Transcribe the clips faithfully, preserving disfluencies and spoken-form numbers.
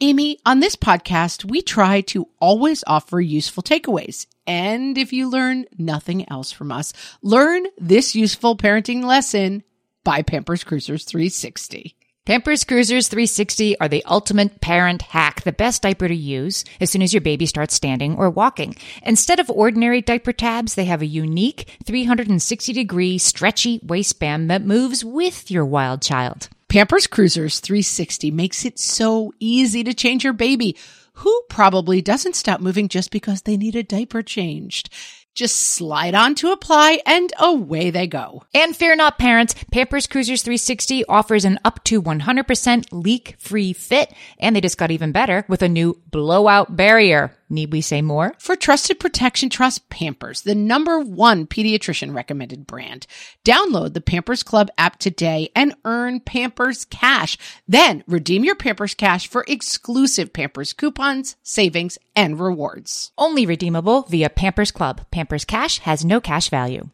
Amy, on this podcast, we try to always offer useful takeaways. And if you learn nothing else from us, learn this useful parenting lesson by Pampers Cruisers three sixty. Pampers Cruisers three sixty are the ultimate parent hack, the best diaper to use as soon as your baby starts standing or walking. Instead of ordinary diaper tabs, they have a unique three hundred sixty degree stretchy waistband that moves with your wild child. Pampers Cruisers three sixty makes it so easy to change your baby, who probably doesn't stop moving just because they need a diaper changed. Just slide on to apply and away they go. And fear not, parents, Pampers Cruisers three sixty offers an up to one hundred percent leak-free fit, and they just got even better with a new blowout barrier. Need we say more? For trusted protection, trust Pampers, the number one pediatrician recommended brand. Download the Pampers Club app today and earn Pampers Cash. Then redeem your Pampers Cash for exclusive Pampers coupons, savings, and rewards. Only redeemable via Pampers Club. Pampers Cash has no cash value.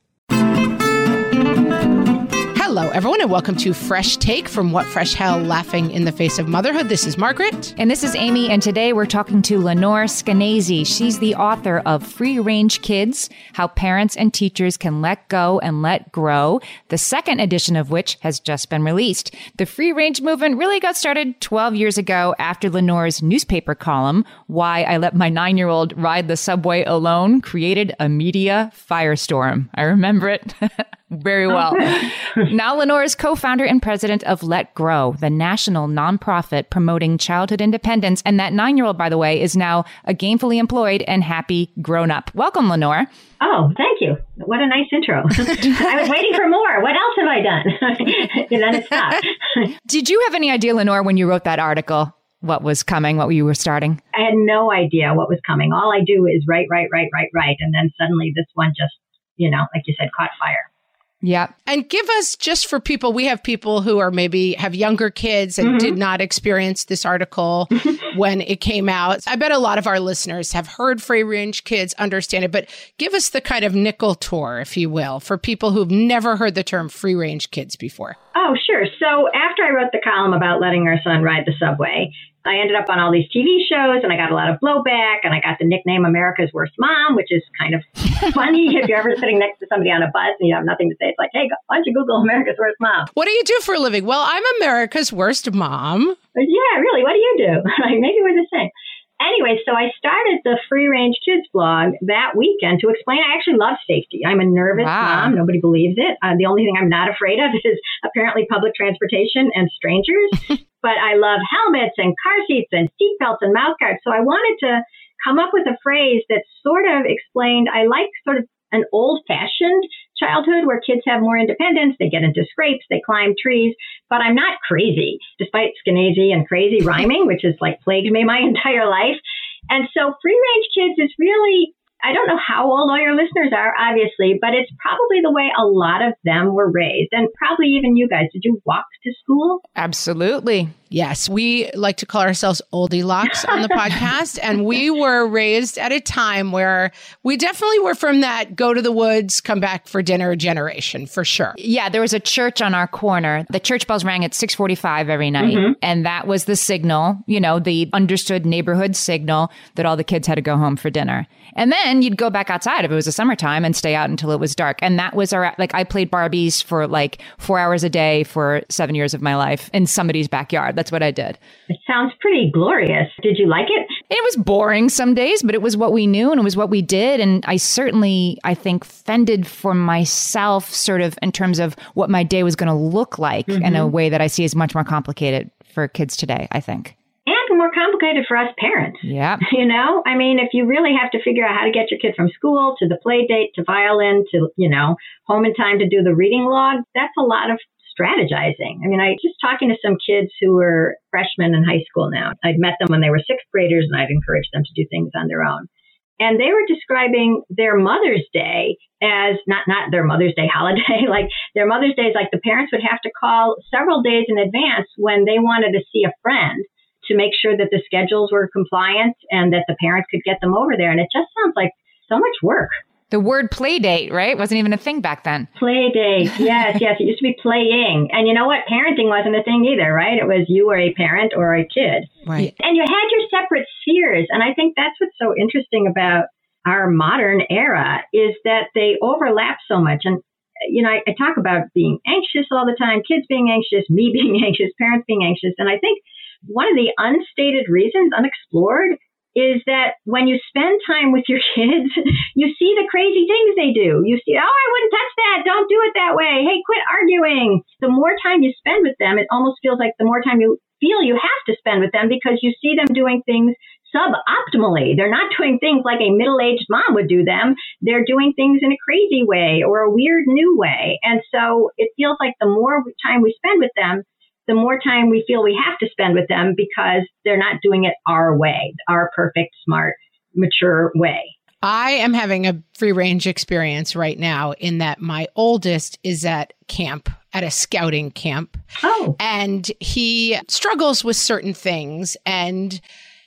Hello, everyone, and welcome to Fresh Take from What Fresh Hell, Laughing in the Face of Motherhood. This is Margaret. And this is Amy, and today we're talking to Lenore Skenazy. She's the author of Free Range Kids, How Parents and Teachers Can Let Go and Let Grow, the second edition of which has just been released. The free range movement really got started twelve years ago after Lenore's newspaper column, Why I Let My Nine-Year-Old Ride the Subway Alone, created a media firestorm. I remember it very well. Now Lenore is co-founder and president of Let Grow, the national nonprofit promoting childhood independence. And that nine-year-old, by the way, is now a gainfully employed and happy grown-up. Welcome, Lenore. Oh, thank you. What a nice intro. I was waiting for more. What else have I done? And then it stopped. Did you have any idea, Lenore, when you wrote that article, what was coming, what you were starting? I had no idea what was coming. All I do is write, write, write, write, write. And then suddenly this one just, you know, like you said, caught fire. Yeah. And give us, just for people, we have people who are maybe have younger kids and mm-hmm. did not experience this article when it came out. I bet a lot of our listeners have heard Free Range Kids, understand it, but give us the kind of nickel tour, if you will, for people who've never heard the term Free Range Kids before. Oh, sure. So after I wrote the column about letting our son ride the subway, I ended up on all these T V shows and I got a lot of blowback and I got the nickname America's Worst Mom, which is kind of funny if you're ever sitting next to somebody on a bus and you have nothing to say. It's like, hey, why don't you Google America's Worst Mom? What do you do for a living? Well, I'm America's Worst Mom. Yeah, really. What do you do? Like, maybe we're the same. Anyway, so I started the Free Range Kids blog that weekend to explain I actually love safety. I'm a nervous wow. mom. Nobody believes it. Uh, the only thing I'm not afraid of is apparently public transportation and strangers. But I love helmets and car seats and seatbelts and mouth guards. So I wanted to come up with a phrase that sort of explained I like sort of an old-fashioned childhood where kids have more independence. They get into scrapes, they climb trees, but I'm not crazy, despite Skenazy and crazy rhyming, which has like plagued me my entire life. And so Free Range Kids is really, I don't know how old all your listeners are, obviously, but it's probably the way a lot of them were raised. And probably even you guys. Did you walk to school? Absolutely. Yes, we like to call ourselves oldie locks on the podcast. And we were raised at a time where we definitely were from that go to the woods, come back for dinner generation, for sure. Yeah, there was a church on our corner. The church bells rang at six forty-five every night. Mm-hmm. And that was the signal, you know, the understood neighborhood signal that all the kids had to go home for dinner. And then you'd go back outside if it was the summertime and stay out until it was dark. And that was our, like, I played Barbies for like four hours a day for seven years of my life in somebody's backyard. That's what I did. It sounds pretty glorious. Did you like it? It was boring some days, but it was what we knew and it was what we did. And I certainly, I think, fended for myself sort of in terms of what my day was going to look like mm-hmm. in a way that I see is much more complicated for kids today, I think. And more complicated for us parents. Yeah. You know, I mean, if you really have to figure out how to get your kid from school to the play date to violin to, you know, home in time to do the reading log, that's a lot of strategizing. I mean, I just talking to some kids who were freshmen in high school now. I'd met them when they were sixth graders and I'd encouraged them to do things on their own. And they were describing their Mother's Day as not, not their Mother's Day holiday, like their Mother's Day is like the parents would have to call several days in advance when they wanted to see a friend to make sure that the schedules were compliant and that the parents could get them over there. And it just sounds like so much work. The word play date, right? Wasn't even a thing back then. Play date. Yes, yes. It used to be playing. And you know what? Parenting wasn't a thing either, right? It was you were a parent or a kid. Right. And you had years. And I think that's what's so interesting about our modern era is that they overlap so much. And, you know, I, I talk about being anxious all the time, kids being anxious, me being anxious, parents being anxious. And I think one of the unstated reasons, unexplored, is that when you spend time with your kids, you see the crazy things they do. You see, oh, I wouldn't touch that. Don't do it that way. Hey, quit arguing. The more time you spend with them, it almost feels like the more time you feel you have to spend with them because you see them doing things suboptimally. They're not doing things like a middle-aged mom would do them. They're doing things in a crazy way or a weird new way. And so it feels like the more time we spend with them, the more time we feel we have to spend with them because they're not doing it our way, our perfect, smart, mature way. I am having a free range experience right now in that my oldest is at camp, at a scouting camp. Oh. And he struggles with certain things. And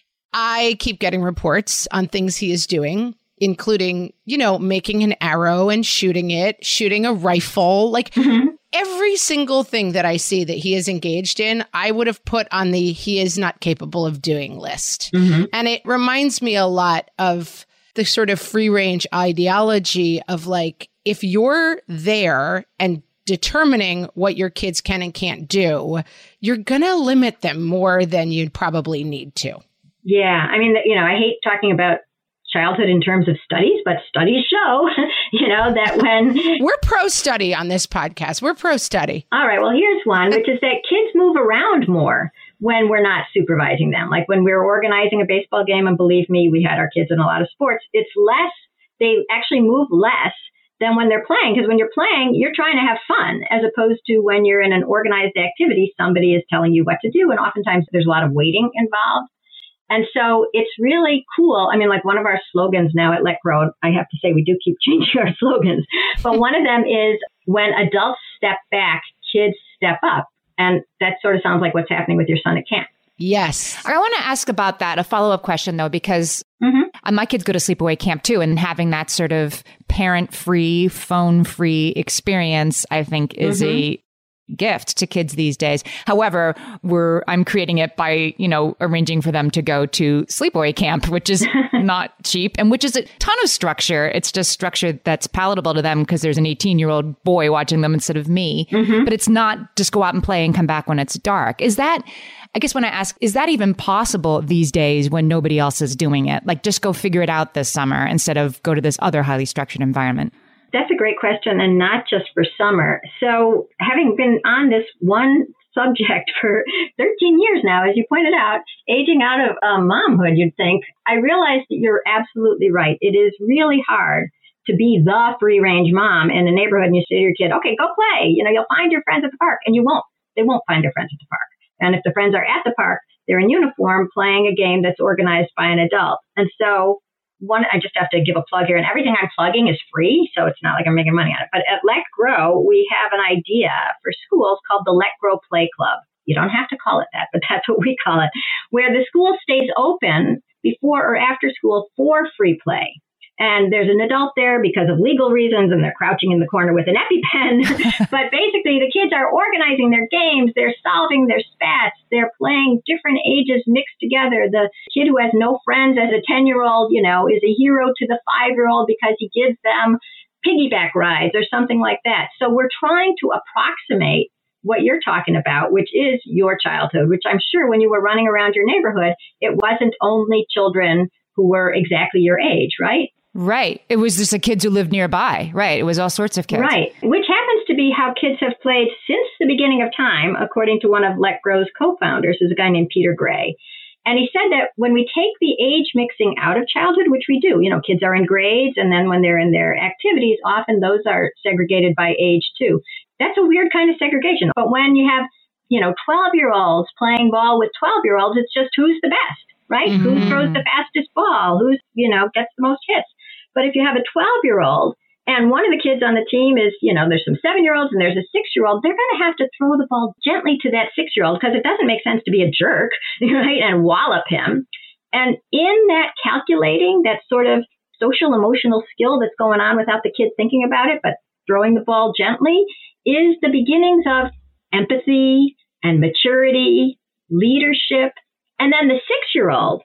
I keep getting reports on things he is doing, including, you know, making an arrow and shooting it, shooting a rifle, like mm-hmm. every single thing that I see that he is engaged in, I would have put on the he is not capable of doing list. Mm-hmm. And it reminds me a lot of the sort of free range ideology of like, if you're there and determining what your kids can and can't do, you're going to limit them more than you'd probably need to. Yeah. I mean, you know, I hate talking about childhood in terms of studies, but studies show, you know, that when... We're pro-study on this podcast. We're pro-study. All right. Well, here's one, which is that kids move around more when we're not supervising them. Like when we were organizing a baseball game, and believe me, we had our kids in a lot of sports, it's less, they actually move less than when they're playing. Because when you're playing, you're trying to have fun, as opposed to when you're in an organized activity, somebody is telling you what to do. And oftentimes there's a lot of waiting involved. And so it's really cool. I mean, like one of our slogans now at Let Grow, I have to say we do keep changing our slogans, but one of them is when adults step back, kids step up. And that sort of sounds like what's happening with your son at camp. Yes. I want to ask about that, a follow-up question, though, because mm-hmm. my kids go to sleepaway camp, too. And having that sort of parent-free, phone-free experience, I think, is mm-hmm. a gift to kids these days. However, we're I'm creating it by, you know, arranging for them to go to sleepaway camp, which is not cheap and which is a ton of structure. It's just structure that's palatable to them because there's an eighteen-year-old boy watching them instead of me. Mm-hmm. But it's not just go out and play and come back when it's dark. Is that, I guess when I ask, is that even possible these days when nobody else is doing it? Like just go figure it out this summer instead of go to this other highly structured environment? That's a great question, and not just for summer. So having been on this one subject for thirteen years now, as you pointed out, aging out of uh, momhood, you'd think, I realized that you're absolutely right. It is really hard to be the free-range mom in a neighborhood and you say to your kid, okay, go play. You know, you'll find your friends at the park, and you won't. They won't find their friends at the park. And if the friends are at the park, they're in uniform playing a game that's organized by an adult. And so One, I just have to give a plug here, and everything I'm plugging is free, so it's not like I'm making money on it. But at Let Grow, we have an idea for schools called the Let Grow Play Club. You don't have to call it that, but that's what we call it, where the school stays open before or after school for free play. And there's an adult there because of legal reasons, and they're crouching in the corner with an EpiPen. But basically, the kids are organizing their games. They're solving their spats. They're playing different ages mixed together. The kid who has no friends as a ten-year-old, you know, is a hero to the five-year-old because he gives them piggyback rides or something like that. So we're trying to approximate what you're talking about, which is your childhood, which I'm sure when you were running around your neighborhood, it wasn't only children who were exactly your age, right? Right. It was just the kids who lived nearby. Right. It was all sorts of kids. Right. Which happens to be how kids have played since the beginning of time, according to one of Let Grow's co-founders, who's a guy named Peter Gray. And he said that when we take the age mixing out of childhood, which we do, you know, kids are in grades, and then when they're in their activities, often those are segregated by age too. That's a weird kind of segregation. But when you have, you know, twelve-year-olds playing ball with twelve-year-olds, it's just who's the best, right? Mm-hmm. Who throws the fastest ball? Who's, you know, gets the most hits? But if you have a twelve-year-old and one of the kids on the team is, you know, there's some seven-year-olds and there's a six-year-old, they're going to have to throw the ball gently to that six-year-old because it doesn't make sense to be a jerk, right, and wallop him. And in that calculating, that sort of social emotional skill that's going on without the kid thinking about it, but throwing the ball gently, is the beginnings of empathy and maturity, leadership. And then the six-year-old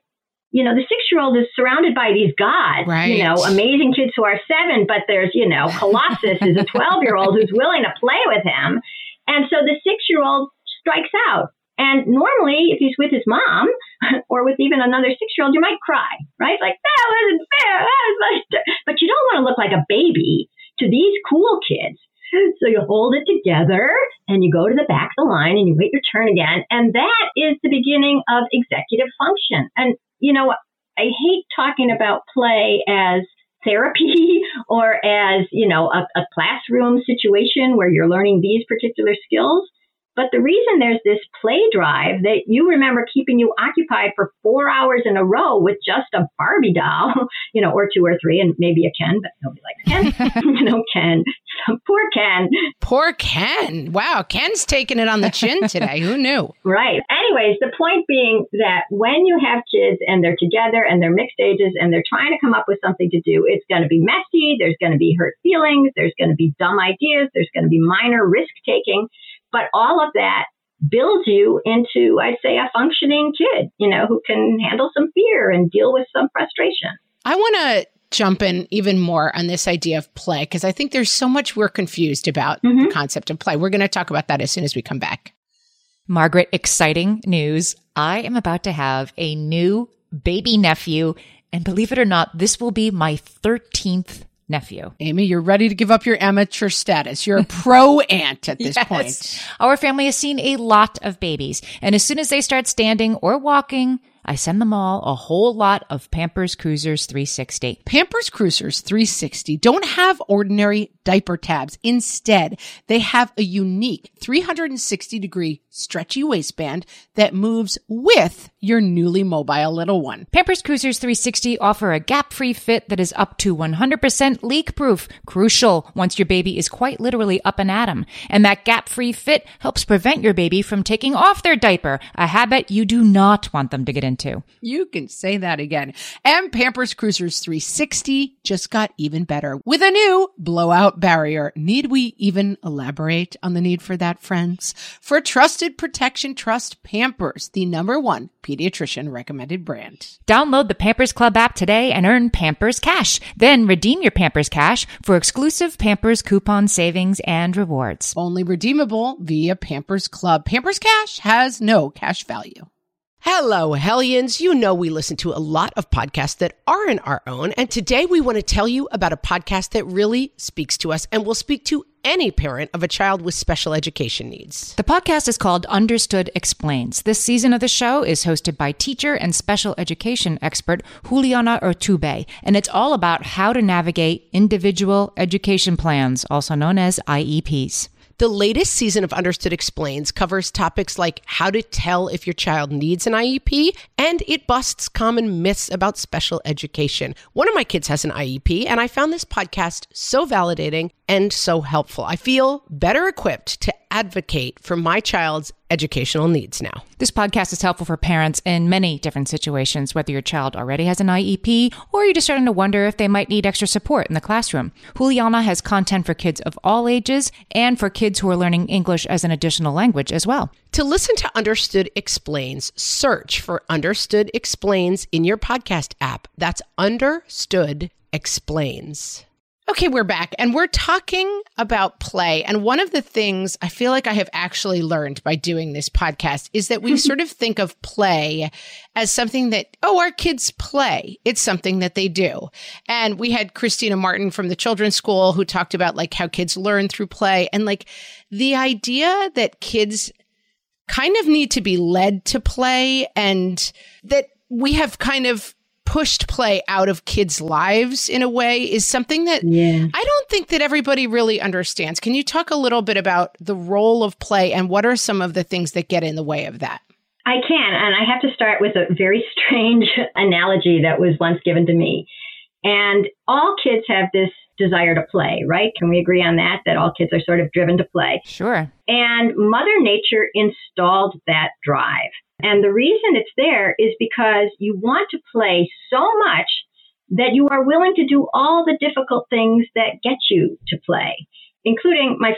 you know, the six-year-old is surrounded by these gods, right. you know, amazing kids who are seven, but there's, you know, Colossus is a twelve-year-old who's willing to play with him. And so the six-year-old strikes out. And normally, if he's with his mom or with even another six-year-old, you might cry, right? Like, that wasn't fair. That was like... But you don't want to look like a baby to these cool kids. So you hold it together and you go to the back of the line and you wait your turn again. And that is the beginning of executive function. And, you know, I hate talking about play as therapy or as, you know, a, a classroom situation where you're learning these particular skills. But the reason there's this play drive that you remember keeping you occupied for four hours in a row with just a Barbie doll, you know, or two or three, and maybe a Ken, but nobody likes Ken. you know, Ken. Poor Ken. Poor Ken. Wow, Ken's taking it on the chin today. Who knew? Right. Anyways, the point being that when you have kids and they're together and they're mixed ages and they're trying to come up with something to do, it's going to be messy. There's going to be hurt feelings. There's going to be dumb ideas. There's going to be minor risk taking. But all of that builds you into, I'd say, a functioning kid, you know, who can handle some fear and deal with some frustration. I want to jump in even more on this idea of play, because I think there's so much we're confused about mm-hmm. the concept of play. We're going to talk about that as soon as we come back. Margaret, exciting news. I am about to have a new baby nephew. And believe it or not, this will be my thirteenth nephew. Amy, you're ready to give up your amateur status. You're a pro aunt at this yes. point. Our family has seen a lot of babies. And as soon as they start standing or walking, I send them all a whole lot of Pampers Cruisers three sixty. Pampers Cruisers three sixty don't have ordinary diaper tabs. Instead, they have a unique three sixty degree stretchy waistband that moves with your newly mobile little one. Pampers Cruisers three sixty offer a gap-free fit that is up to one hundred percent leak-proof. Crucial once your baby is quite literally up and at 'em. And that gap-free fit helps prevent your baby from taking off their diaper, a habit you do not want them to get into. You can say that again. And Pampers Cruisers three sixty just got even better with a new blowout barrier. Need we even elaborate on the need for that, friends? For trusted protection, trust Pampers, the number one pediatrician recommended brand. Download the Pampers Club app today and earn Pampers Cash. Then redeem your Pampers Cash for exclusive Pampers coupon savings and rewards. Only redeemable via Pampers Club. Pampers Cash has no cash value. Hello, Hellions. You know we listen to a lot of podcasts that aren't our own, and today we want to tell you about a podcast that really speaks to us and will speak to any parent of a child with special education needs. The podcast is called Understood Explains. This season of the show is hosted by teacher and special education expert Juliana Urtubey, and it's all about how to navigate individual education plans, also known as I E Ps. The latest season of Understood Explains covers topics like how to tell if your child needs an I E P, and it busts common myths about special education. One of my kids has an I E P, and I found this podcast so validating and so helpful. I feel better equipped to advocate for my child's educational needs now. This podcast is helpful for parents in many different situations, whether your child already has an I E P or you're just starting to wonder if they might need extra support in the classroom. Juliana has content for kids of all ages and for kids who are learning English as an additional language as well. To listen to Understood Explains, search for Understood Explains in your podcast app. That's Understood Explains. Okay, we're back, and we're talking about play. And one of the things I feel like I have actually learned by doing this podcast is that we sort of think of play as something that, oh, our kids play. It's something that they do. And we had Christina Martin from the Children's School who talked about like how kids learn through play, and like the idea that kids kind of need to be led to play, and that we have kind of pushed play out of kids' lives in a way is something that yeah. I don't think that everybody really understands. Can you talk a little bit about the role of play and what are some of the things that get in the way of that? I can, and I have to start with a very strange analogy that was once given to me. And all kids have this desire to play, right? Can we agree on that, that all kids are sort of driven to play? Sure. And Mother Nature installed that drive. And the reason it's there is because you want to play so much that you are willing to do all the difficult things that get you to play, including, my friend was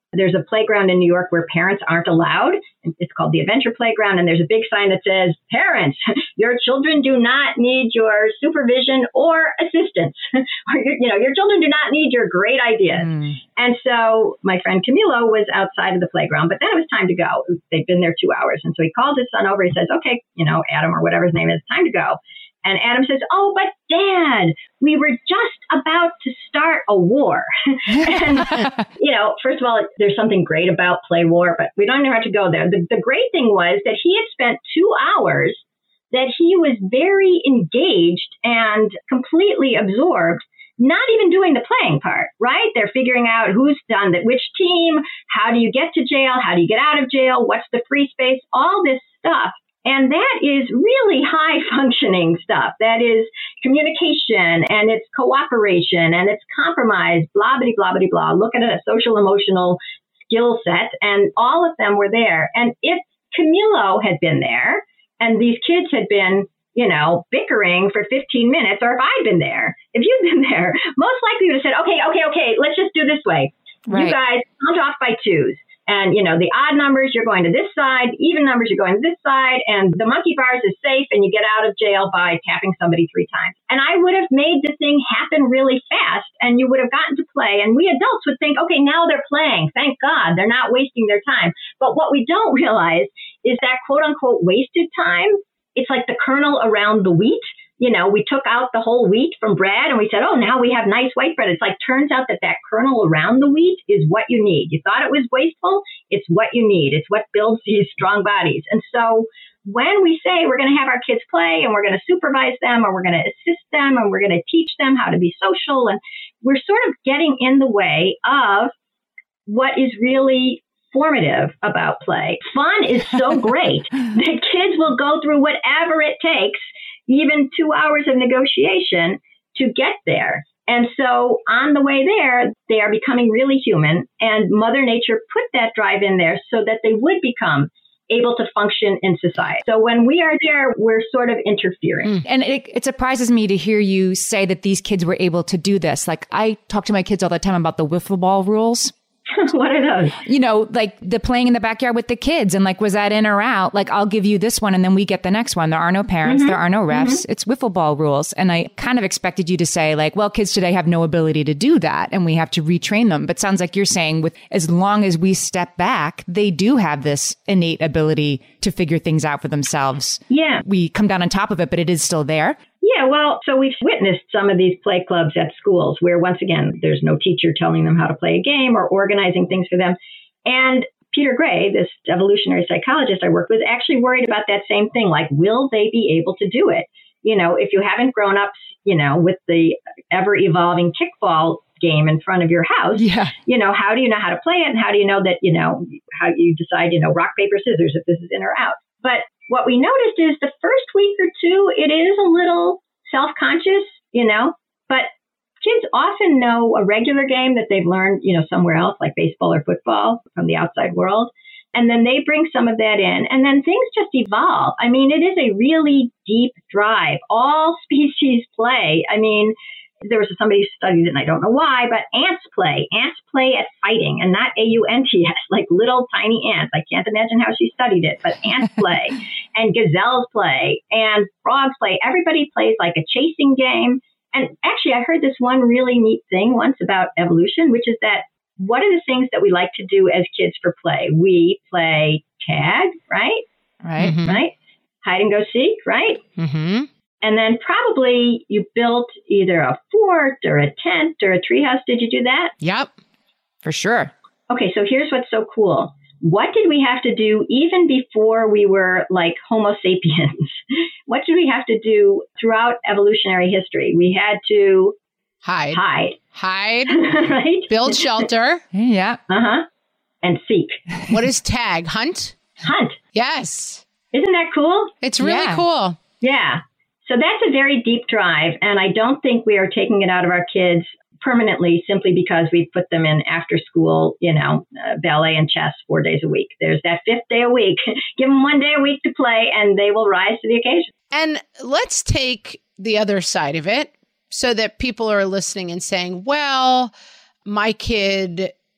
There's a playground in New York where parents aren't allowed. It's called the Adventure Playground. And there's a big sign that says, parents, your children do not need your supervision or assistance. or your, you know, your children do not need your great ideas. Mm. And so my friend Camilo was outside of the playground, but then it was time to go. They'd been there two hours. And so he called his son over. He says, okay, you know, Adam or whatever his name is, time to go. And Adam says, oh, but Dad, we were just about to start a war. and, you know, first of all, there's something great about play war, but we don't even have to go there. The, the great thing was that he had spent two hours that he was very engaged and completely absorbed, not even doing the playing part, right? They're figuring out who's done that, which team, how do you get to jail? How do you get out of jail? What's the free space? All this stuff. And that is really high functioning stuff. That is communication and it's cooperation and it's compromise, blah, blah, blah, blah, blah. Look at a social emotional skill set. And all of them were there. And if Camilo had been there and these kids had been, you know, bickering for fifteen minutes, or if I'd been there, if you'd been there, most likely you would have said, okay, okay, okay, let's just do this way. Right. You guys count off by twos. And, you know, the odd numbers, you're going to this side, even numbers, you're going to this side, and the monkey bars is safe, and you get out of jail by tapping somebody three times. And I would have made the thing happen really fast, and you would have gotten to play. And we adults would think, okay, now they're playing. Thank God, they're not wasting their time. But what we don't realize is that quote-unquote wasted time, it's like the kernel around the wheat. You know, we took out the whole wheat from bread and we said, oh, now we have nice white bread. It's like, turns out that that kernel around the wheat is what you need. You thought it was wasteful. It's what you need. It's what builds these strong bodies. And so when we say we're going to have our kids play and we're going to supervise them or we're going to assist them and we're going to teach them how to be social, and we're sort of getting in the way of what is really formative about play. Fun is so great that kids will go through whatever it takes, even two hours of negotiation to get there. And so on the way there, they are becoming really human. And Mother Nature put that drive in there so that they would become able to function in society. So when we are there, we're sort of interfering. Mm. And it, it surprises me to hear you say that these kids were able to do this. Like, I talk to my kids all the time about the wiffle ball rules. What are those? You know, like the playing in the backyard with the kids and like, was that in or out? Like, I'll give you this one and then we get the next one. There are no parents. Mm-hmm. There are no refs. Mm-hmm. It's wiffle ball rules. And I kind of expected you to say like, well, kids today have no ability to do that and we have to retrain them. But sounds like you're saying with as long as we step back, they do have this innate ability to figure things out for themselves. Yeah. We come down on top of it, but it is still there. Yeah, well, so we've witnessed some of these play clubs at schools where, once again, there's no teacher telling them how to play a game or organizing things for them. And Peter Gray, this evolutionary psychologist I work with, actually worried about that same thing. Like, will they be able to do it? You know, if you haven't grown up, you know, with the ever-evolving kickball game in front of your house, yeah. you know, how do you know how to play it? And how do you know that, you know, how you decide, you know, rock, paper, scissors, if this is in or out? But what we noticed is the first week or two, it is a little self-conscious, you know, but kids often know a regular game that they've learned, you know, somewhere else, like baseball or football from the outside world. And then they bring some of that in and then things just evolve. I mean, it is a really deep drive. All species play. I mean, there was somebody who studied it, and I don't know why, but ants play. Ants play at fighting, and not A U N T S, like little tiny ants. I can't imagine how she studied it, but ants play, and gazelles play, and frogs play. Everybody plays like a chasing game. And actually, I heard this one really neat thing once about evolution, which is that what are the things that we like to do as kids for play? We play tag, right? Right. Mm-hmm. Right? Hide and go seek, right? Mm-hmm. And then probably you built either a fort or a tent or a treehouse. Did you do that? Yep, for sure. Okay, so here's what's so cool. What did we have to do even before we were like Homo sapiens? What did we have to do throughout evolutionary history? We had to hide, hide, hide, right? Build shelter. Yeah. Uh-huh. And seek. What is tag? Hunt? Hunt. Yes. Isn't that cool? It's really yeah. cool. Yeah. So that's a very deep drive, and I don't think we are taking it out of our kids permanently simply because we put them in after school, you know, uh, ballet and chess four days a week. There's that fifth day a week. Give them one day a week to play, and they will rise to the occasion. And let's take the other side of it so that people are listening and saying, well, my kid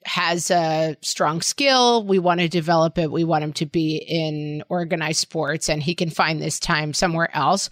has a strong skill. We want to develop it. We want him to be in organized sports, and he can find this time somewhere else.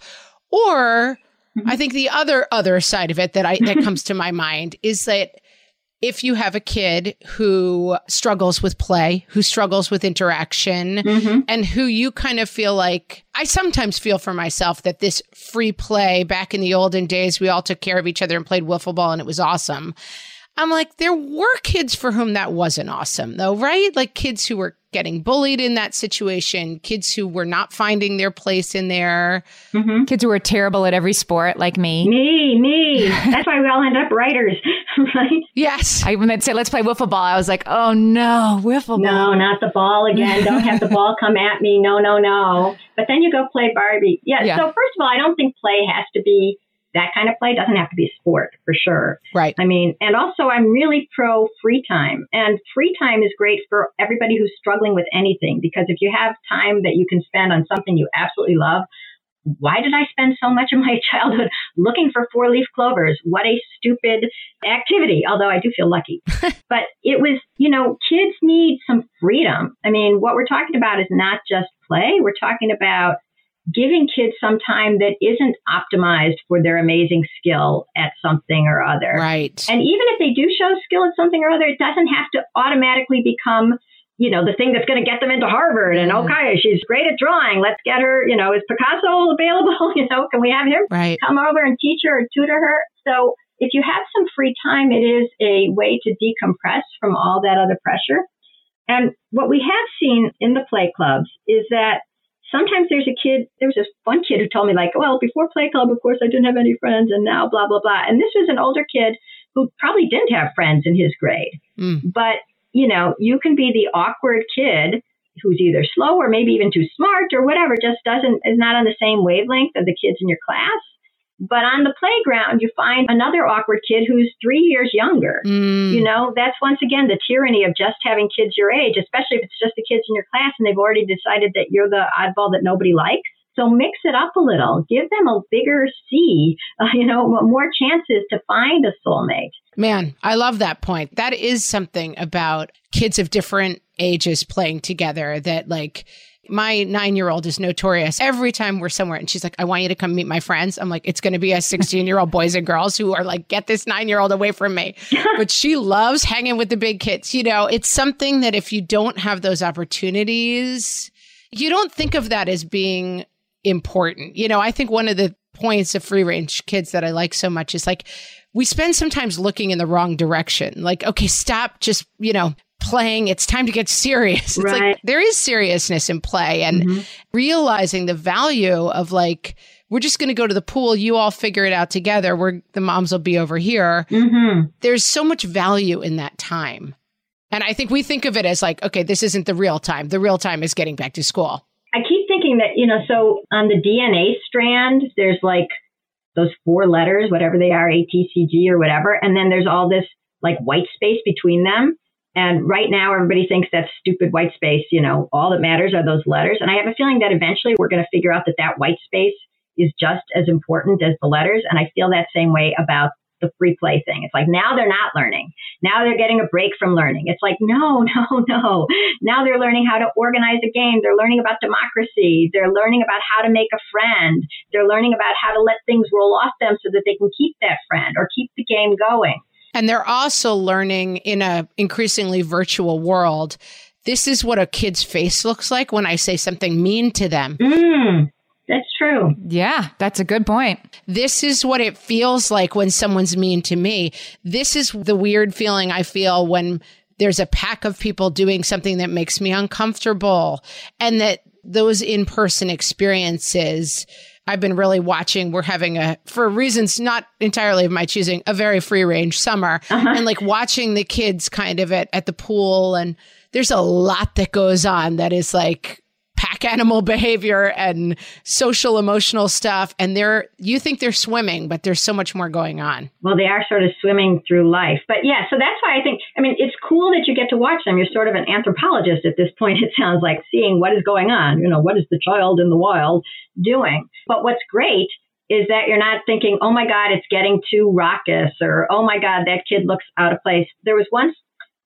Or mm-hmm. I think the other other side of it that I that comes to my mind is that if you have a kid who struggles with play, who struggles with interaction, mm-hmm. and who you kind of feel like, I sometimes feel for myself that this free play back in the olden days, we all took care of each other and played wiffle ball and it was awesome. I'm like, there were kids for whom that wasn't awesome though, right? Like kids who were getting bullied in that situation, kids who were not finding their place in there. Mm-hmm. Kids who were terrible at every sport, like me. Me, me. That's why we all end up writers, right? Yes. I, when they'd say, let's play wiffle ball, I was like, oh no, wiffle ball. No, not the ball again. Don't have the ball come at me. No, no, no. But then you go play Barbie. Yeah, yeah. So first of all, I don't think play has to be that kind of play. Doesn't have to be sport, for sure. Right. I mean, and also I'm really pro free time. And free time is great for everybody who's struggling with anything, because if you have time that you can spend on something you absolutely love, why did I spend so much of my childhood looking for four-leaf clovers? What a stupid activity, although I do feel lucky. But it was, you know, kids need some freedom. I mean, what we're talking about is not just play. We're talking about giving kids some time that isn't optimized for their amazing skill at something or other. Right. And even if they do show skill at something or other, it doesn't have to automatically become, you know, the thing that's going to get them into Harvard. And, okay, she's great at drawing. Let's get her, you know, is Picasso available? You know, can we have him right. come over and teach her or tutor her? So if you have some free time, it is a way to decompress from all that other pressure. And what we have seen in the play clubs is that sometimes there's a kid, there was this one kid who told me like, well, before play club, of course, I didn't have any friends, and now blah, blah, blah. And this was an older kid who probably didn't have friends in his grade. Mm. But, you know, you can be the awkward kid who's either slow or maybe even too smart or whatever, just doesn't, is not on the same wavelength of the kids in your class. But on the playground, you find another awkward kid who's three years younger. Mm. You know, that's once again the tyranny of just having kids your age, especially if it's just the kids in your class and they've already decided that you're the oddball that nobody likes. So mix it up a little. Give them a bigger C, uh, you know, more chances to find a soulmate. Man, I love that point. That is something about kids of different ages playing together that, like, my nine-year-old is notorious. Every time we're somewhere and she's like, I want you to come meet my friends. I'm like, it's going to be a sixteen-year-old boys and girls who are like, get this nine-year-old away from me. But she loves hanging with the big kids. You know, it's something that if you don't have those opportunities, you don't think of that as being important. You know, I think one of the points of free range kids that I like so much is like, we spend sometimes looking in the wrong direction. Like, okay, stop just, you know, playing. It's time to get serious. It's right. like there is seriousness in play, and mm-hmm. realizing the value of like, we're just going to go to the pool. You all figure it out together. We're the moms will be over here. Mm-hmm. There's so much value in that time. And I think we think of it as like, okay, this isn't the real time. The real time is getting back to school. I keep thinking that, you know, so on the D N A strand, there's like those four letters, whatever they are, A, T, C, G or whatever. And then there's all this like white space between them. And right now, everybody thinks that's stupid white space. You know, all that matters are those letters. And I have a feeling that eventually we're going to figure out that that white space is just as important as the letters. And I feel that same way about the free play thing. It's like, now they're not learning. Now they're getting a break from learning. It's like, no, no, no. Now they're learning how to organize a game. They're learning about democracy. They're learning about how to make a friend. They're learning about how to let things roll off them so that they can keep that friend or keep the game going. And they're also learning in a increasingly virtual world. This is what a kid's face looks like when I say something mean to them. Mm, that's true. Yeah, that's a good point. This is what it feels like when someone's mean to me. This is the weird feeling I feel when there's a pack of people doing something that makes me uncomfortable. And that those in-person experiences, I've been really watching. We're having a, for reasons not entirely of my choosing, a very free range summer. Uh-huh. And like watching the kids kind of at, at the pool. And there's a lot that goes on that is like pack animal behavior and social emotional stuff. And they're, you think they're swimming, but there's so much more going on. Well, they are sort of swimming through life. But yeah, so that's why I think, I mean, it's cool that you get to watch them. You're sort of an anthropologist at this point, it sounds like, seeing what is going on. You know, what is the child in the wild doing? But what's great is that you're not thinking, oh my God, it's getting too raucous, or oh my God, that kid looks out of place. There was once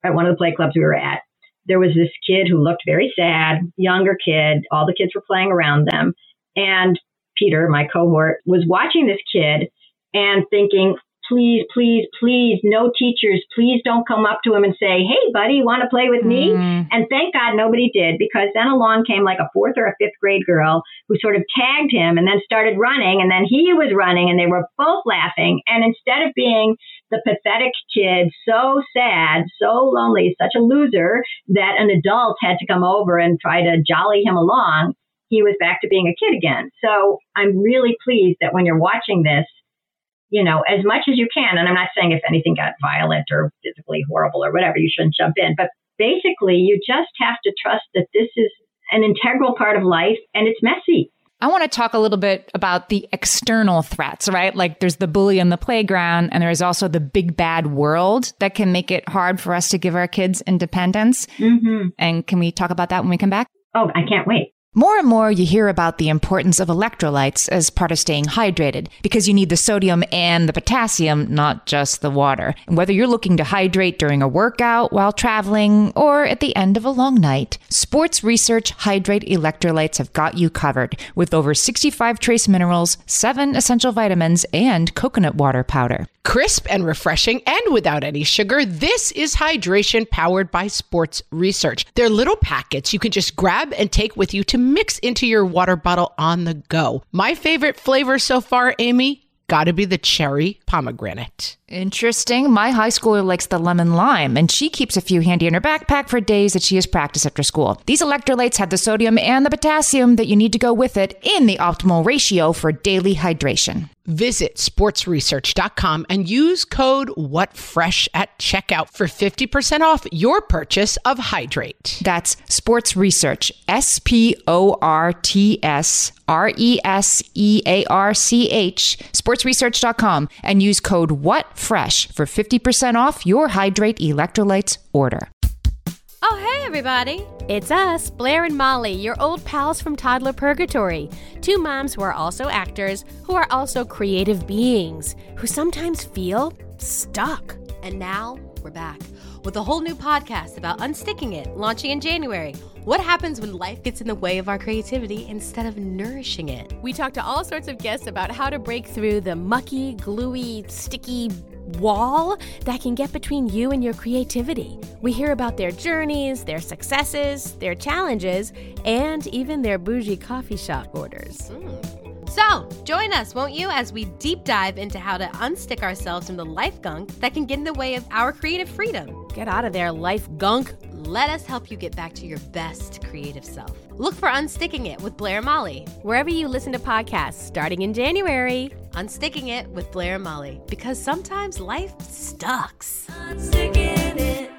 at one of the play clubs we were at, there was this kid who looked very sad, younger kid. All the kids were playing around them. And Peter, my cohort, was watching this kid and thinking, please, please, please, no teachers, please don't come up to him and say, hey, buddy, want to play with me? Mm. And thank God nobody did, because then along came like a fourth or a fifth grade girl who sort of tagged him and then started running. And then he was running and they were both laughing. And instead of being the pathetic kid, so sad, so lonely, such a loser that an adult had to come over and try to jolly him along, he was back to being a kid again. So I'm really pleased that when you're watching this, you know, as much as you can, and I'm not saying if anything got violent or physically horrible or whatever, you shouldn't jump in, but basically you just have to trust that this is an integral part of life and it's messy. I want to talk a little bit about the external threats, right? Like there's the bully on the playground and there's also the big bad world that can make it hard for us to give our kids independence. Mm-hmm. And can we talk about that when we come back? Oh, I can't wait. More and more, you hear about the importance of electrolytes as part of staying hydrated because you need the sodium and the potassium, not just the water. And whether you're looking to hydrate during a workout, while traveling, or at the end of a long night, Sports Research Hydrate Electrolytes have got you covered with over sixty-five trace minerals, seven essential vitamins, and coconut water powder. Crisp and refreshing and without any sugar, this is hydration powered by Sports Research. They're little packets you can just grab and take with you to mix into your water bottle on the go. My favorite flavor so far, Amy, gotta be the cherry pomegranate. Interesting. My high schooler likes the lemon lime, and she keeps a few handy in her backpack for days that she has practice after school. These electrolytes have the sodium and the potassium that you need to go with it in the optimal ratio for daily hydration. Visit sports research dot com and use code WhatFresh at checkout for fifty percent off your purchase of Hydrate. That's Sports Research, S P O R T S R E S E A R C H, sports research dot com, and use code WhatFresh for fifty percent off your Hydrate electrolytes order. Oh, hey, everybody. It's us, Blair and Molly, your old pals from Toddler Purgatory. Two moms who are also actors, who are also creative beings, who sometimes feel stuck. And now we're back with a whole new podcast about unsticking it, launching in January. What happens when life gets in the way of our creativity instead of nourishing it? We talk to all sorts of guests about how to break through the mucky, gluey, sticky wall that can get between you and your creativity. We hear about their journeys, their successes, their challenges, and even their bougie coffee shop orders. Mm. So, join us, won't you, as we deep dive into how to unstick ourselves from the life gunk that can get in the way of our creative freedom. Get out of there, life gunk. Let us help you get back to your best creative self. Look for Unsticking It with Blair and Molly, wherever you listen to podcasts, starting in January. Unsticking It with Blair and Molly, because sometimes life sucks. Unsticking it.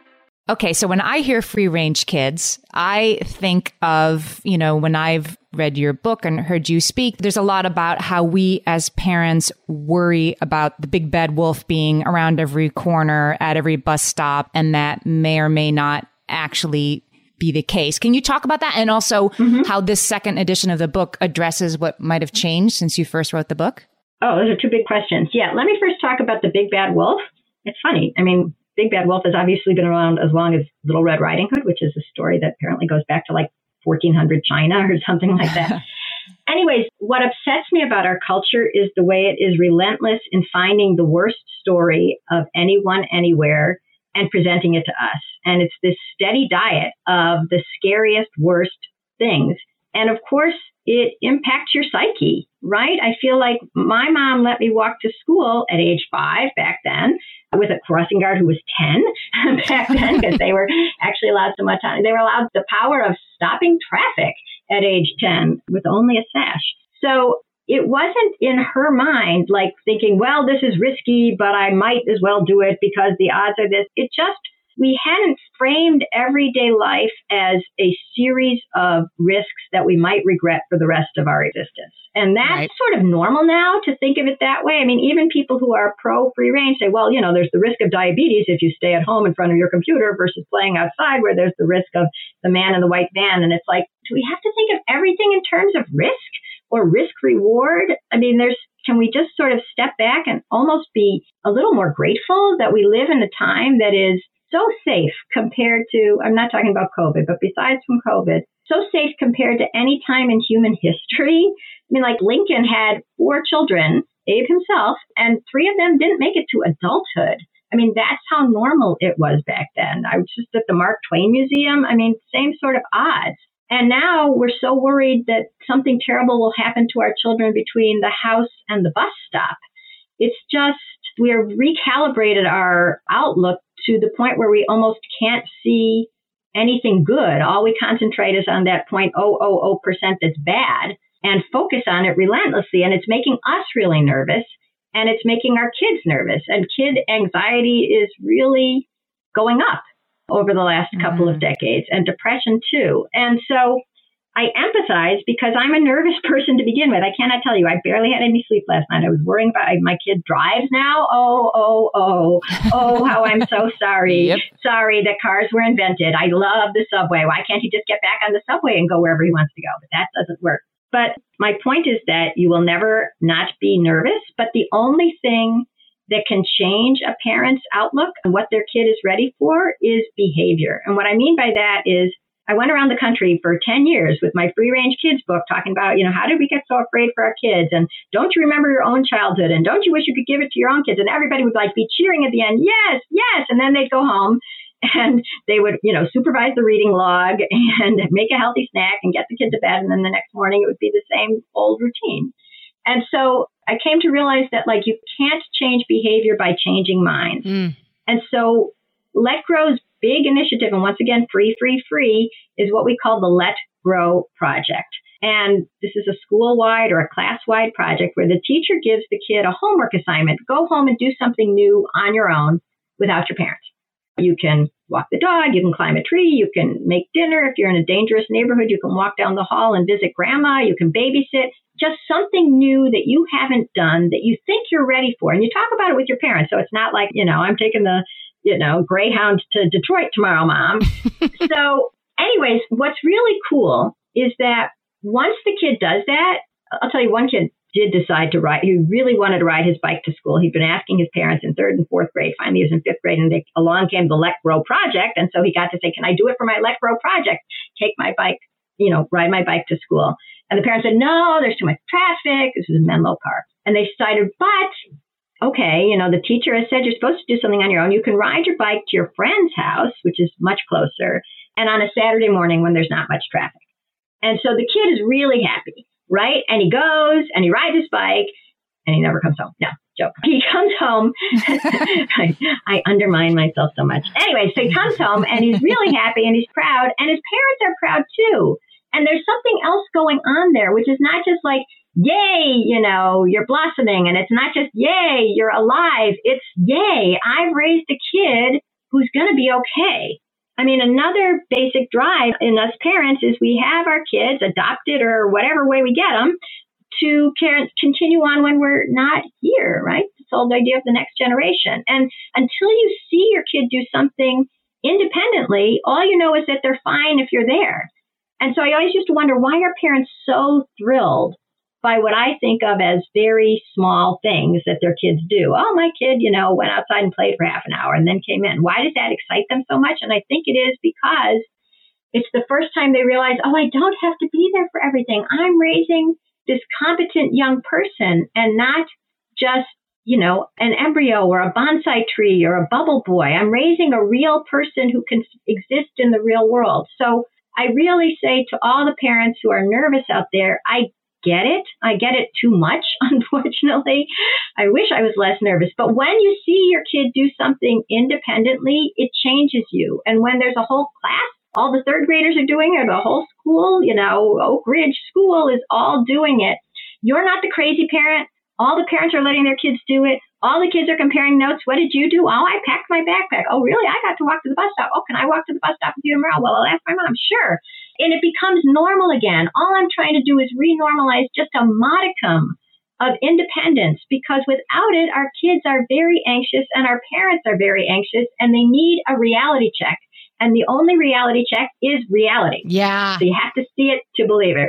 Okay, so when I hear free range kids, I think of, you know, when I've read your book and heard you speak, there's a lot about how we as parents worry about the big bad wolf being around every corner, at every bus stop, and that may or may not actually be the case. Can you talk about that? And also mm-hmm. how this second edition of the book addresses what might have changed since you first wrote the book? Oh, those are two big questions. Yeah, let me first talk about the big bad wolf. It's funny. I mean, Big Bad Wolf has obviously been around as long as Little Red Riding Hood, which is a story that apparently goes back to like fourteen hundred China or something like that. Anyways, what upsets me about our culture is the way it is relentless in finding the worst story of anyone, anywhere, and presenting it to us. And it's this steady diet of the scariest, worst things. And of course, it impacts your psyche, right? I feel like my mom let me walk to school at age five back then with a crossing guard who was ten back then, because they were actually allowed so much time. They were allowed the power of stopping traffic at age ten with only a sash. So it wasn't in her mind like thinking, well, this is risky, but I might as well do it because the odds are this. It just, we hadn't framed everyday life as a series of risks that we might regret for the rest of our existence. And that's right. Sort of normal now to think of it that way. I mean, even people who are pro free range say, well, you know, there's the risk of diabetes if you stay at home in front of your computer versus playing outside where there's the risk of the man in the white van. And it's like, do we have to think of everything in terms of risk or risk reward? I mean, there's, can we just sort of step back and almost be a little more grateful that we live in a time that is so safe compared to, I'm not talking about COVID, but besides from COVID, so safe compared to any time in human history. I mean, like Lincoln had four children, Abe himself, and three of them didn't make it to adulthood. I mean, that's how normal it was back then. I was just at the Mark Twain Museum. I mean, same sort of odds. And now we're so worried that something terrible will happen to our children between the house and the bus stop. It's just, we're recalibrated our outlook to the point where we almost can't see anything good. All we concentrate is on that zero point zero zero zero percent that's bad and focus on it relentlessly. And it's making us really nervous, and it's making our kids nervous. And kid anxiety is really going up over the last mm-hmm. couple of decades, and depression too. And so I empathize because I'm a nervous person to begin with. I cannot tell you, I barely had any sleep last night. I was worrying about my kid drives now. Oh, oh, oh, oh, how I'm so sorry. Yep. Sorry that cars were invented. I love the subway. Why can't he just get back on the subway and go wherever he wants to go? But that doesn't work. But my point is that you will never not be nervous. But the only thing that can change a parent's outlook on what their kid is ready for is behavior. And what I mean by that is, I went around the country for ten years with my Free Range Kids book talking about, you know, how did we get so afraid for our kids? And don't you remember your own childhood? And don't you wish you could give it to your own kids? And everybody would like be cheering at the end. Yes, yes. And then they'd go home and they would, you know, supervise the reading log and make a healthy snack and get the kid to bed. And then the next morning it would be the same old routine. And so I came to realize that, like, you can't change behavior by changing minds. Mm. And so Let Grow's big initiative, and once again, free, free, free, is what we call the Let Grow Project. And this is a school-wide or a class-wide project where the teacher gives the kid a homework assignment. Go home and do something new on your own without your parents. You can walk the dog, you can climb a tree, you can make dinner. If you're in a dangerous neighborhood, you can walk down the hall and visit grandma, you can babysit. Just something new that you haven't done that you think you're ready for. And you talk about it with your parents. So it's not like, you know, I'm taking the you know, Greyhound to Detroit tomorrow, Mom. So anyways, what's really cool is that once the kid does that, I'll tell you, one kid did decide to ride. He really wanted to ride his bike to school. He'd been asking his parents in third and fourth grade. Finally, he was in fifth grade, and they, along came the Let Grow Project. And so he got to say, can I do it for my Let Grow Project? Take my bike, you know, ride my bike to school. And the parents said, no, there's too much traffic. This was in Menlo Park. And they decided, but okay, you know, the teacher has said you're supposed to do something on your own. You can ride your bike to your friend's house, which is much closer, and on a Saturday morning when there's not much traffic. And so the kid is really happy, right? And he goes and he rides his bike and he never comes home. No, joke. He comes home. I, I undermine myself so much. Anyway, so he comes home and he's really happy and he's proud, and his parents are proud too. And there's something else going on there, which is not just like, yay, you know, you're blossoming. And it's not just, yay, you're alive. It's, yay, I've raised a kid who's going to be okay. I mean, another basic drive in us parents is we have our kids adopted or whatever way we get them to continue on when we're not here, right? This whole idea of the next generation. And until you see your kid do something independently, all you know is that they're fine if you're there. And so I always used to wonder, why are parents so thrilled by what I think of as very small things that their kids do? Oh, my kid, you know, went outside and played for half an hour and then came in. Why does that excite them so much? And I think it is because it's the first time they realize, oh, I don't have to be there for everything. I'm raising this competent young person and not just, you know, an embryo or a bonsai tree or a bubble boy. I'm raising a real person who can exist in the real world. So I really say to all the parents who are nervous out there, I get it. I get it too much, unfortunately. I wish I was less nervous. But when you see your kid do something independently, it changes you. And when there's a whole class, all the third graders are doing it, or the whole school, you know, Oak Ridge School is all doing it. You're not the crazy parent. All the parents are letting their kids do it. All the kids are comparing notes. What did you do? Oh, I packed my backpack. Oh, really? I got to walk to the bus stop. Oh, can I walk to the bus stop with you tomorrow? Well, I'll ask my mom. Sure. And it becomes normal again. All I'm trying to do is re-normalize just a modicum of independence, because without it, our kids are very anxious and our parents are very anxious, and they need a reality check. And the only reality check is reality. Yeah. So you have to see it to believe it, right?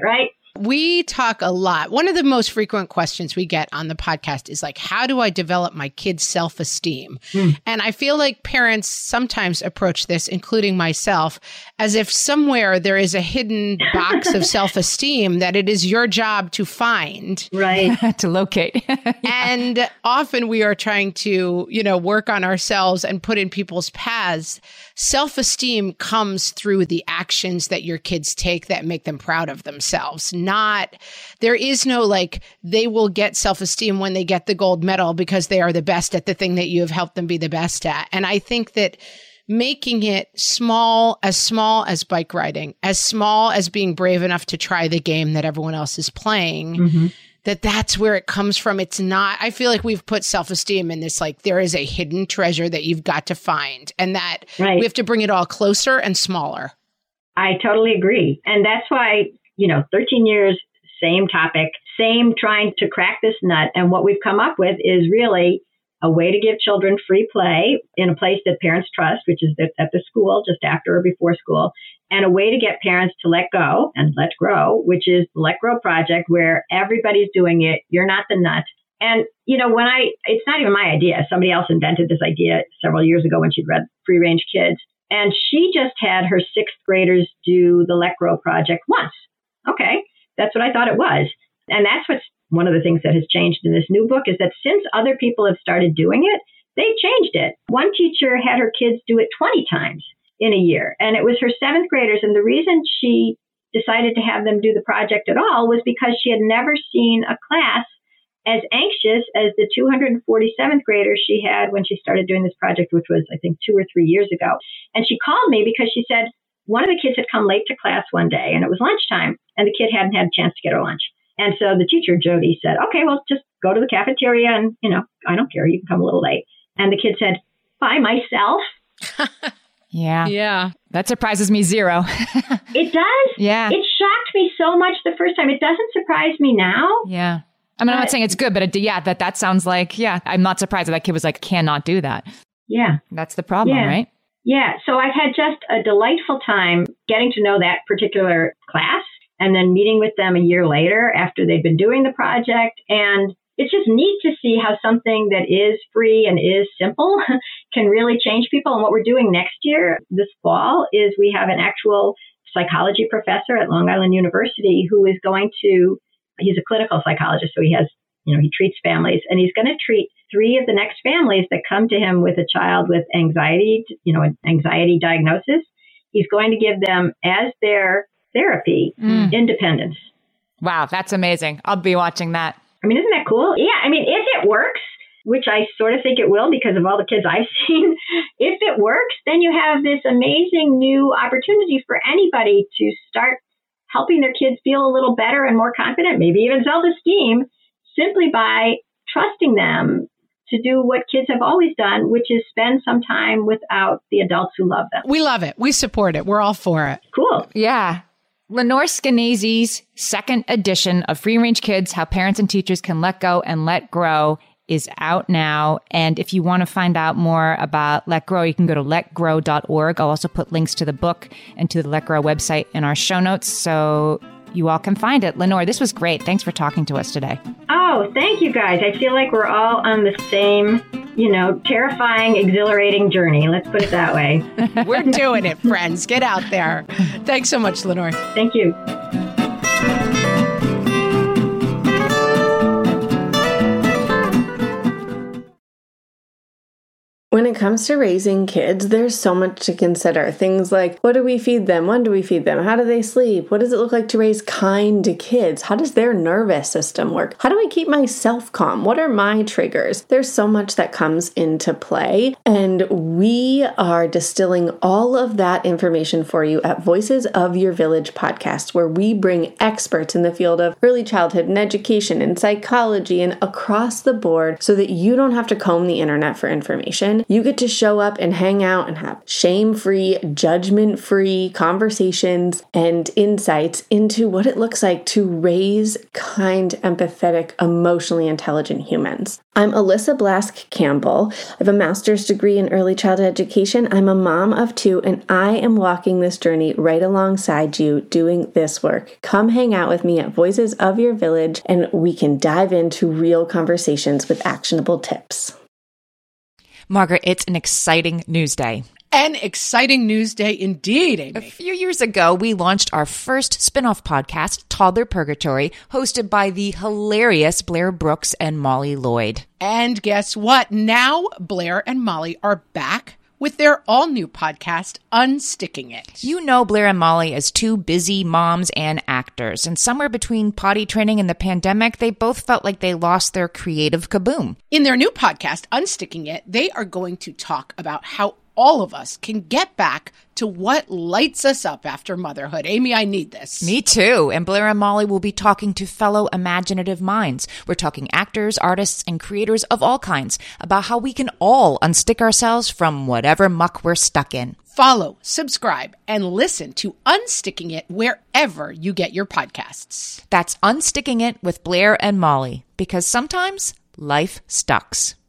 We talk a lot. One of the most frequent questions we get on the podcast is like, how do I develop my kids' self-esteem? Mm. And I feel like parents sometimes approach this, including myself, as if somewhere there is a hidden box of self-esteem that it is your job to find. Right. To locate. Yeah. And often we are trying to, you know, work on ourselves and put in people's paths. Self-esteem comes through the actions that your kids take that make them proud of themselves. Not, there is no like, they will get self-esteem when they get the gold medal because they are the best at the thing that you have helped them be the best at. And I think that making it small, as small as bike riding, as small as being brave enough to try the game that everyone else is playing, mm-hmm. that that's where it comes from. It's not, I feel like we've put self-esteem in this, like there is a hidden treasure that you've got to find and that right. we have to bring it all closer and smaller. I totally agree. And that's why, you know, thirteen years, same topic, same trying to crack this nut. And what we've come up with is really a way to give children free play in a place that parents trust, which is at the school, just after or before school, and a way to get parents to let go and let grow, which is the Let Grow Project, where everybody's doing it. You're not the nut. And, you know, when I, it's not even my idea. Somebody else invented this idea several years ago when she'd read Free Range Kids. And she just had her sixth graders do the Let Grow Project once. Okay, that's what I thought it was. And that's what's one of the things that has changed in this new book is that since other people have started doing it, they've changed it. One teacher had her kids do it twenty times in a year, and it was her seventh graders. And the reason she decided to have them do the project at all was because she had never seen a class as anxious as the two hundred forty-seventh graders she had when she started doing this project, which was, I think, two or three years ago. And she called me because she said one of the kids had come late to class one day, and it was lunchtime, and the kid hadn't had a chance to get her lunch. And so the teacher, Jody, said, okay, well, just go to the cafeteria and, you know, I don't care. You can come a little late. And the kid said, by myself? Yeah. Yeah. That surprises me zero. It does? Yeah. It shocked me so much the first time. It doesn't surprise me now. Yeah. I mean, I'm not saying it's good, but it, yeah, that, that sounds like, yeah, I'm not surprised that that kid was like, cannot do that. Yeah. That's the problem, yeah. right? Yeah. So I've had just a delightful time getting to know that particular class and then meeting with them a year later after they've been doing the project. And it's just neat to see how something that is free and is simple can really change people. And what we're doing next year, this fall, is we have an actual psychology professor at Long Island University who is going to, he's a clinical psychologist, so he has, you know, he treats families, and he's going to treat three of the next families that come to him with a child with anxiety, you know, an anxiety diagnosis. He's going to give them as their therapy, mm. independence. Wow, that's amazing. I'll be watching that. I mean, isn't that cool? Yeah, I mean, if it works, which I sort of think it will because of all the kids I've seen, if it works, then you have this amazing new opportunity for anybody to start helping their kids feel a little better and more confident, maybe even self-esteem, simply by trusting them to do what kids have always done, which is spend some time without the adults who love them. We love it. We support it. We're all for it. Cool. Yeah. Lenore Skenazy's second edition of Free Range Kids, How Parents and Teachers Can Let Go and Let Grow is out now. And if you want to find out more about Let Grow, you can go to let grow dot org. I'll also put links to the book and to the Let Grow website in our show notes so you all can find it. Lenore, this was great. Thanks for talking to us today. Oh, thank you guys. I feel like we're all on the same, you know, terrifying, exhilarating journey. Let's put it that way. We're doing it, friends. Get out there. Thanks so much, Lenore. Thank you. When it comes to raising kids, there's so much to consider. Things like, what do we feed them? When do we feed them? How do they sleep? What does it look like to raise kind kids? How does their nervous system work? How do I keep myself calm? What are my triggers? There's so much that comes into play, and we are distilling all of that information for you at Voices of Your Village podcast, where we bring experts in the field of early childhood and education and psychology and across the board so that you don't have to comb the internet for information. one, you get to show up and hang out and have shame-free, judgment-free conversations and insights into what it looks like to raise kind, empathetic, emotionally intelligent humans. I'm Alyssa Blask Campbell. I have a master's degree in early childhood education. I'm a mom of two, and I am walking this journey right alongside you doing this work. Come hang out with me at Voices of Your Village, and we can dive into real conversations with actionable tips. Margaret, it's an exciting news day. An exciting news day indeed, Amy. A few years ago, we launched our first spin-off podcast, Toddler Purgatory, hosted by the hilarious Blair Brooks and Molly Lloyd. And guess what? Now Blair and Molly are back with their all-new podcast, Unsticking It. You know Blair and Molly as two busy moms and actors, and somewhere between potty training and the pandemic, they both felt like they lost their creative kaboom. In their new podcast, Unsticking It, they are going to talk about how all of us can get back to what lights us up after motherhood. Amy, I need this. Me too. And Blair and Molly will be talking to fellow imaginative minds. We're talking actors, artists, and creators of all kinds about how we can all unstick ourselves from whatever muck we're stuck in. Follow, subscribe, and listen to Unsticking It wherever you get your podcasts. That's Unsticking It with Blair and Molly, because sometimes life stucks.